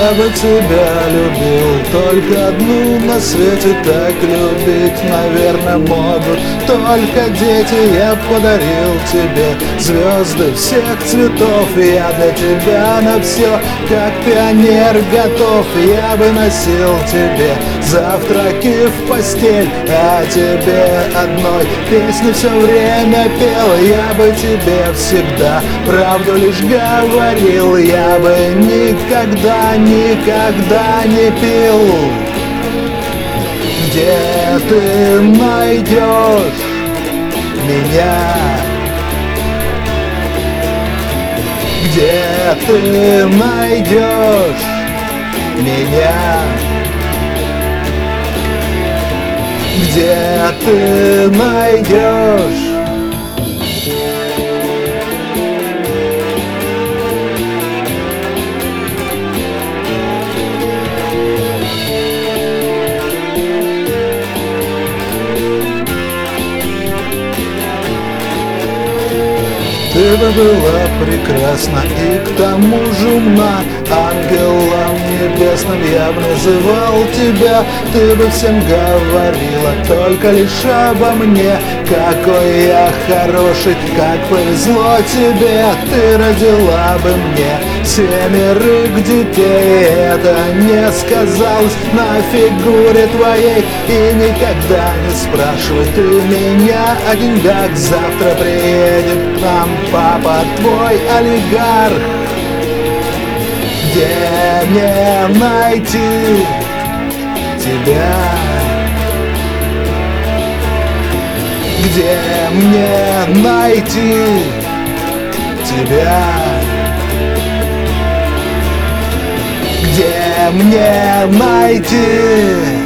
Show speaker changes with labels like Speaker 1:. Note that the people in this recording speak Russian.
Speaker 1: Я бы тебя любил, только одну на свете так любить, наверное, могут только дети. Я подарил тебе звезды всех цветов, я для тебя на все, как пионер, готов. Я бы носил тебе завтраки в постель, а тебе одной песни все время пел. Я бы тебе всегда правду лишь говорил, я бы никогда, никогда не пил. Где ты найдешь меня? Где ты найдешь меня? Где ты найдешь? Ты бы была прекрасна и к тому же умна, ангелом небесным я бы называл тебя. Ты бы всем говорила только лишь обо мне, какой я хороший, как повезло тебе. Ты родила бы мне 7 детей, это не сказалось на фигуре твоей. И никогда не спрашивай ты меня о деньгах, завтра приедет к нам папа твой олигарх. Где мне найти тебя? Где мне найти тебя? Где мне найти